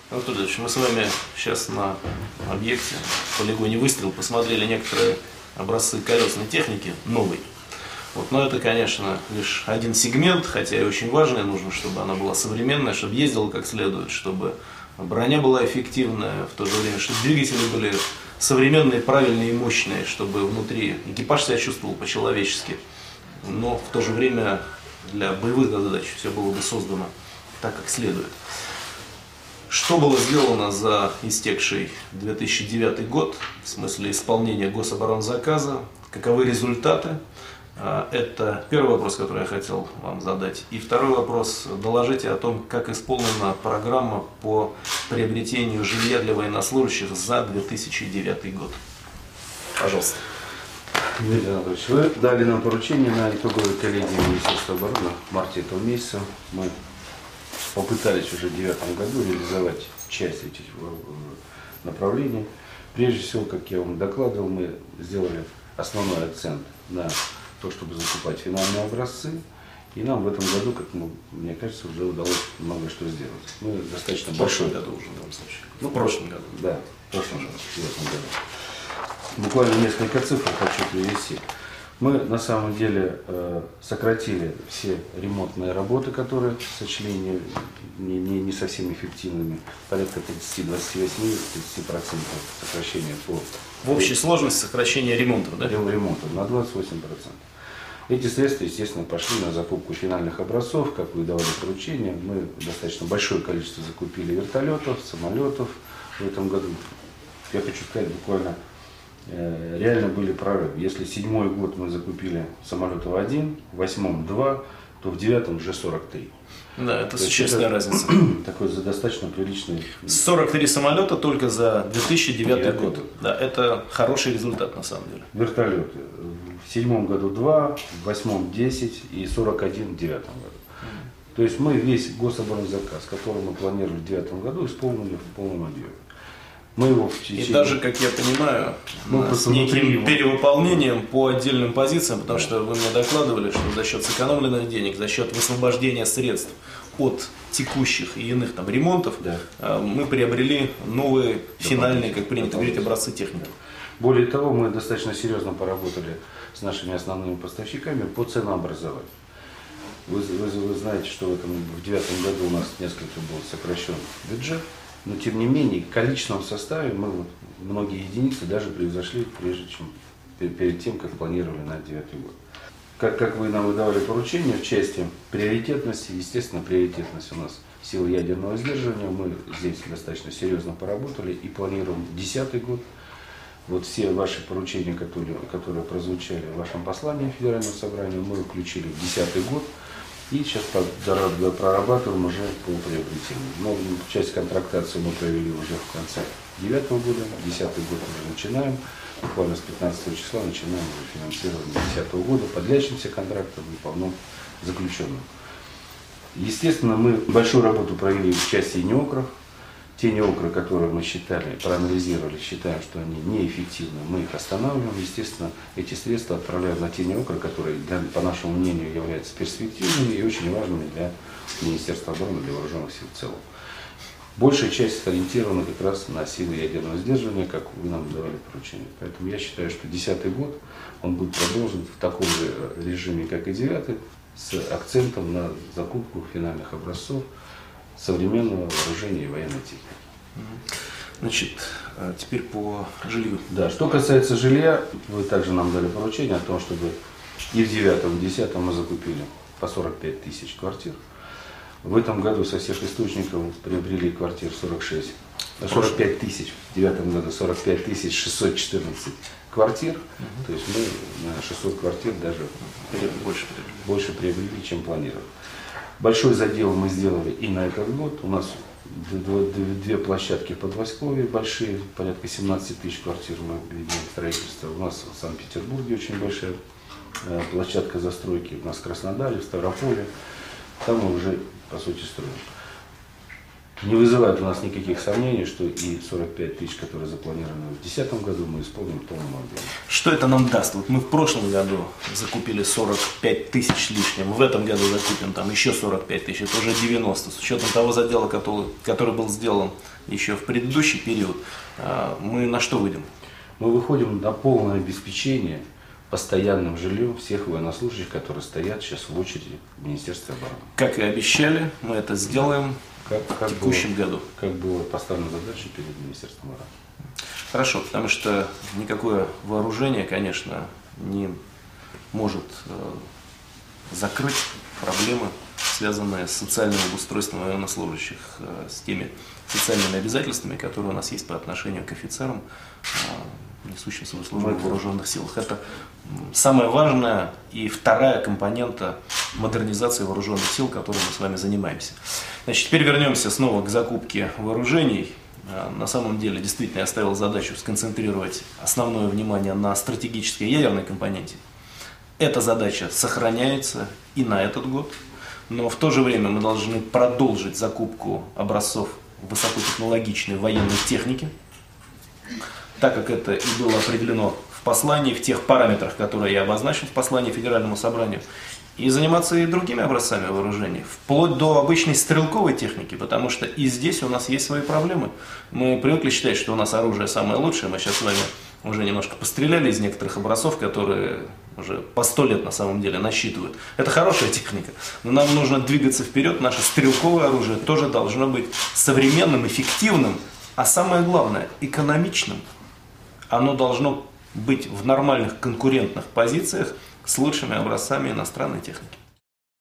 Анатолий Ильич, мы с вами сейчас на объекте, полигоне «Выстрел», посмотрели некоторые образцы колесной техники новой. Но это, конечно, лишь один сегмент, хотя и очень важный. Нужно, чтобы она была современная, чтобы ездила как следует, чтобы броня была эффективная, в то же время, чтобы двигатели были современные, правильные и мощные, чтобы внутри экипаж себя чувствовал по-человечески. Но в то же время для боевых задач все было бы создано так, как следует. Что было сделано за истекший 2009 год в смысле исполнения гособоронзаказа? Каковы результаты? Это первый вопрос, который я хотел вам задать. И второй вопрос. Доложите о том, как исполнена программа по приобретению жилья для военнослужащих за 2009 год. Пожалуйста. Дмитрий Анатольевич, вы дали нам поручение на итоговой коллегии Министерства обороны в марте этого месяца. Мы попытались уже в 2009 году реализовать часть этих направлений. Прежде всего, как я вам докладывал, мы сделали основной акцент на то, чтобы закупать финальные образцы. И нам в этом году, как мне кажется, уже удалось много что сделать. Мы достаточно большой году уже в данном случае. В прошлом году. Да, в прошлом году. Буквально несколько цифр хочу привести. Мы на самом деле сократили все ремонтные работы, которые сочли не совсем эффективными. Порядка 30-28-30% сокращения по... В общей сложности сокращение ремонтов, да? Ремонтов на 28%. Эти средства, естественно, пошли на закупку финальных образцов, как вы давали поручение. Мы достаточно большое количество закупили вертолетов, самолетов в этом году. Я хочу сказать, буквально реально были прорывы. Если 2007 год мы закупили самолетов 1, в 2008 2, то в 2009 уже 43. Да, это существенная разница. Такой достаточно приличный. 43 самолета только за 2009 год. Да, это хороший результат на самом деле. Вертолеты. В 2007 году 2, в 2008 10 и 41 в 2009 году. То есть мы весь гособоронзаказ, который мы планировали в 2009 году, исполнили в полном объеме. Мы его в течение... И даже, как я понимаю, с неким перевыполнением по отдельным позициям, потому что вы мне докладывали, что за счет сэкономленных денег, за счет высвобождения средств от текущих и иных там ремонтов, да, мы приобрели новые финальные, как принято говорить, образцы техники. Более того, мы достаточно серьезно поработали с нашими основными поставщиками по ценообразованию. Вы знаете, что в 2009 году у нас несколько был сокращен бюджет. Но тем не менее, в количественном составе мы многие единицы даже превзошли, перед тем, как планировали на 2009 год. Как вы нам выдавали поручение в части приоритетности, естественно, приоритетность у нас силы ядерного сдерживания. Мы здесь достаточно серьезно поработали и планируем 2010 год. Вот все ваши поручения, которые прозвучали в вашем послании Федерального собрания, мы включили в 2010 год. И сейчас прорабатываем уже по приобретению. Но часть контрактации мы провели уже в конце 2009 года, 2010 год уже начинаем. Буквально с 15 числа начинаем уже финансирование 2010 года по длящимся контрактам и по вновь заключенным. Естественно, мы большую работу провели в части неокров. Те неокры, которые мы считали, проанализировали, считаем, что они неэффективны, мы их останавливаем. Естественно, эти средства отправляем на те неокры, которые, по нашему мнению, являются перспективными и очень важными для Министерства обороны, для вооруженных сил в целом. Большая часть ориентирована как раз на силы ядерного сдерживания, как вы нам давали поручение. Поэтому я считаю, что 2010 год он будет продолжен в таком же режиме, как и 2009, с акцентом на закупку финальных образцов современного вооружения и военной техники. Значит, теперь по жилью. Да, что касается жилья, вы также нам дали поручение о том, чтобы и в 2009, и в 2010 мы закупили по 45 тысяч квартир. В этом году со всех источников приобрели квартир 45 тысяч, в 2009 году 45 тысяч 614 квартир. То есть мы на 600 квартир даже больше приобрели, чем планировали. Большой задел мы сделали и на этот год. У нас две площадки в Подвойсковье большие, порядка 17 тысяч квартир мы ведем строительство. У нас в Санкт-Петербурге очень большая площадка застройки. У нас в Краснодаре, в Ставрополе. Там мы уже, по сути, строим. не вызывает у нас никаких сомнений, что и 45 тысяч, которые запланированы в 2010 году, мы исполним в полном объеме. Что это нам даст? Вот мы в прошлом году закупили 45 тысяч лишним, в этом году закупим там еще 45 тысяч, это уже 90. С учетом того задела, который был сделан еще в предыдущий период, мы на что выйдем? Мы выходим на полное обеспечение постоянным жильем всех военнослужащих, которые стоят сейчас в очереди в Министерстве обороны. Как и обещали, мы это сделаем в текущем году. Как было поставлена задача перед Министерством обороны. Хорошо, потому что никакое вооружение, конечно, не может закрыть проблемы, связанные с социальным обустройством военнослужащих, с теми социальными обязательствами, которые у нас есть по отношению к офицерам, несущим свою службу в вооруженных силах. Это самая важная и вторая компонента модернизации вооруженных сил, которой мы с вами занимаемся. Значит, теперь вернемся снова к закупке вооружений. На самом деле, действительно, я оставил задачу сконцентрировать основное внимание на стратегической ядерной компоненте. Эта задача сохраняется и на этот год, но в то же время мы должны продолжить закупку образцов высокотехнологичной военной техники, так как это и было определено в послании, в тех параметрах, которые я обозначил в послании Федеральному собранию, и заниматься и другими образцами вооружений, вплоть до обычной стрелковой техники, потому что и здесь у нас есть свои проблемы. Мы привыкли считать, что у нас оружие самое лучшее, мы сейчас с вами уже немножко постреляли из некоторых образцов, которые уже по 100 лет на самом деле насчитывают. Это хорошая техника, но нам нужно двигаться вперед, наше стрелковое оружие тоже должно быть современным, эффективным, а самое главное, экономичным. Оно должно быть в нормальных конкурентных позициях с лучшими образцами иностранной техники.